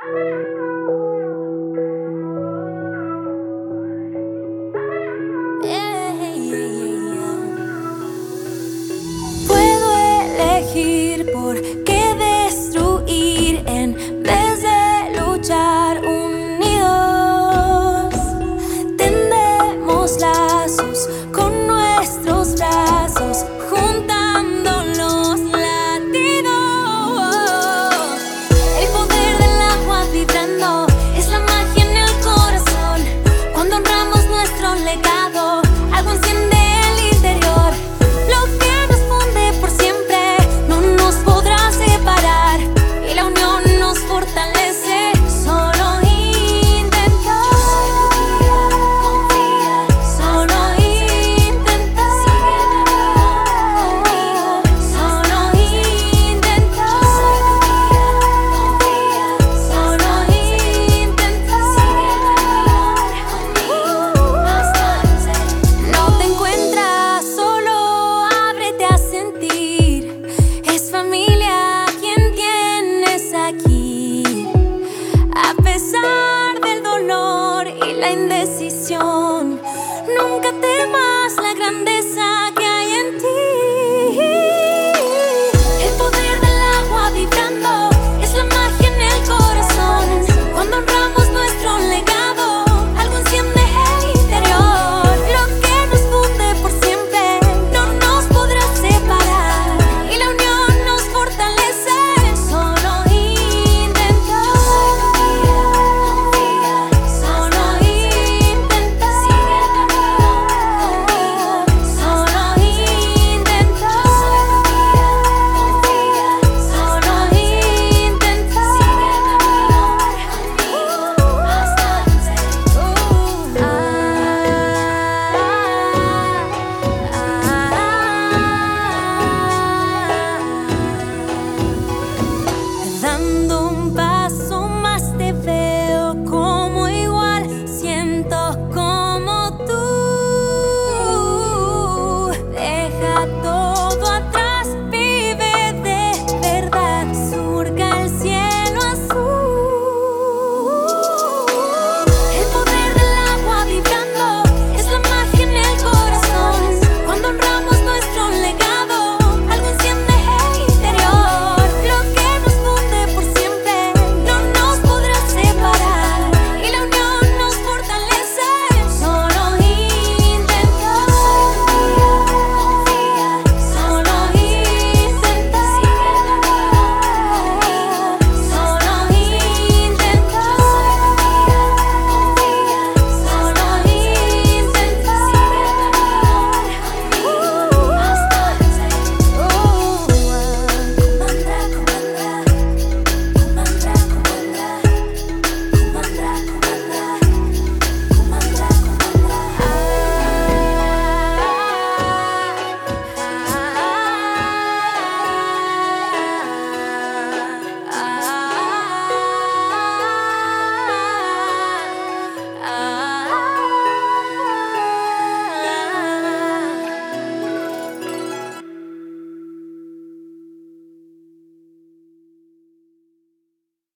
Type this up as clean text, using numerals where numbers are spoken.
Puedo elegir por qué destruir en vez de luchar unidos. Tendemos lazos con nuestros brazos, juntando los latidos. El poder del agua vibrando es la magia en el corazón. Cuando honramos nuestro legado, algo enciende el interior. Lo que nos funde por siempre no nos podrá separar, y la unión nos fortalece. Solo intenta, confía, solo intenta, solo intenta, confía, solo intenta. No te encuentras solo, ábrete a sentir. Es familia quien tienes aquí. A pesar del dolor y la indecisión, nunca temas la grandeza